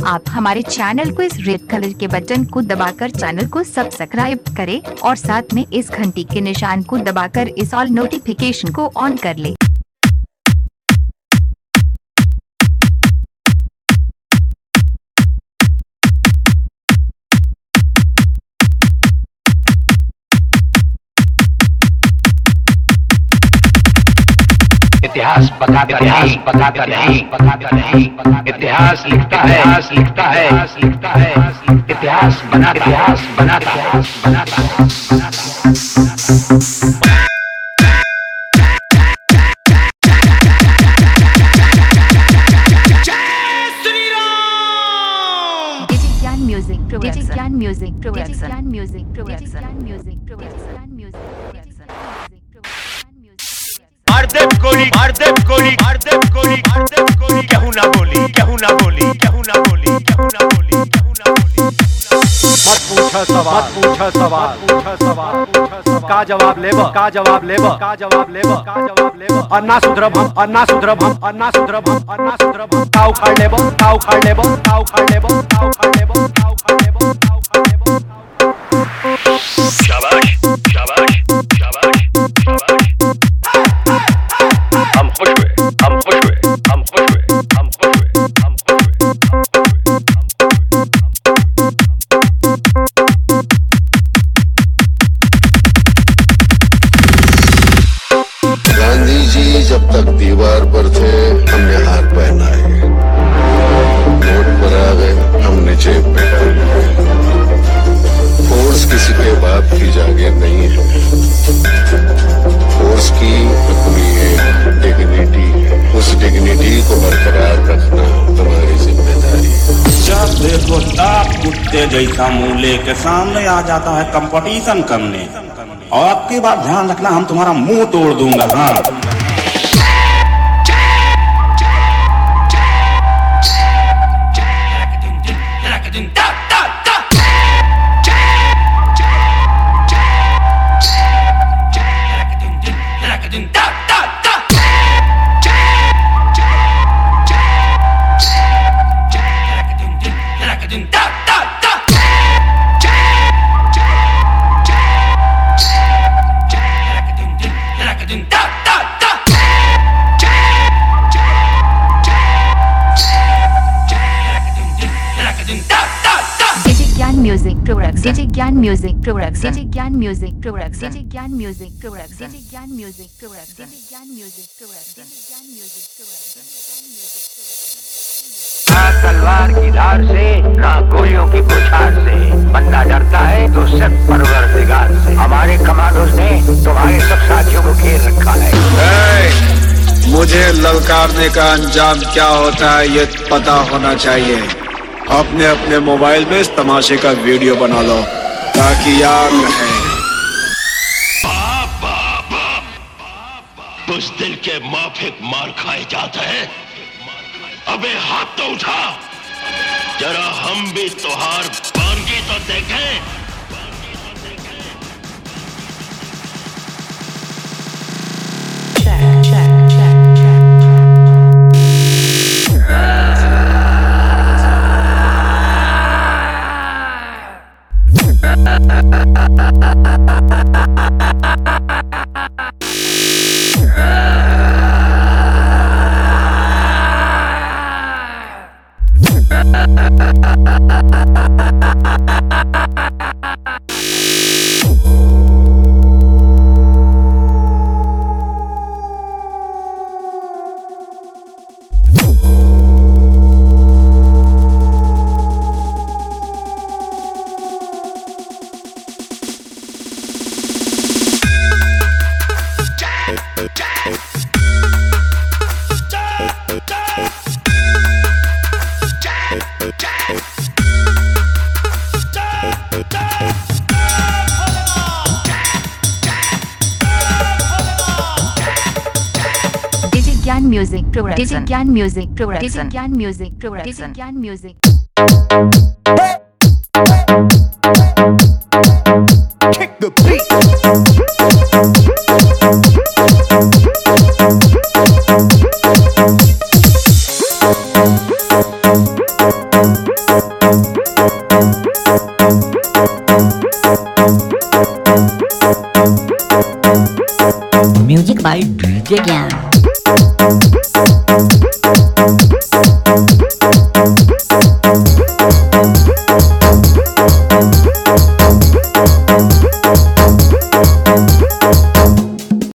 आप हमारे चैनल को इस रेड कलर के बटन को दबाकर चैनल को सब्सक्राइब करें और साथ में इस घंटी के निशान को दबाकर इस ऑल नोटिफिकेशन को ऑन कर लें। इतिहास बताता नहीं, इतिहास लिखता है, इतिहास बनाता है। कहूँ ना बोली। मत पूछा सवाल का जवाब लेब अन्ना सुधरब हम ताऊ खाड़ लेब शाबाश। हम खुश हुए। गांधी जी जब तक दीवार पर थे हमने हार पहनाए, नोट पर आ गए हमने जेब में डाल दिए। फोर्स किसी के बाप की जागीर नहीं है, फोर्स की अपनी एक डिग्निटी है, उस डिग्निटी को बरकरार रखना तुम्हारी जिम्मेदारी है। जब देखो तब कुत्ते जैसा मुंह लेके सामने आ जाता है कंपटीशन करने, और आपकी बात ध्यान रखना, हम तुम्हारा मुंह तोड़ दूंगा। हाँ, Digigyan Music Production. ना तलवार की धार से, ना गोलियों की बौछार से, बंदा डरता है तो सिर्फ परवरदिगार से। हमारे कमांडोज ने तुम्हारे सब साथियों को घेर रखा है। मुझे ललकारने का अंजाम क्या होता है ये पता होना चाहिए। अपने मोबाइल में इस तमाशे का वीडियो बना लो ताकि याद रहे। बुज़दिल के माफिक मार खाए जाते हैं। अबे हाथ तो उठा, जरा हम भी तोहार बानगी तो देखें। Digigyan Music Production. Kick the beat. Dig in.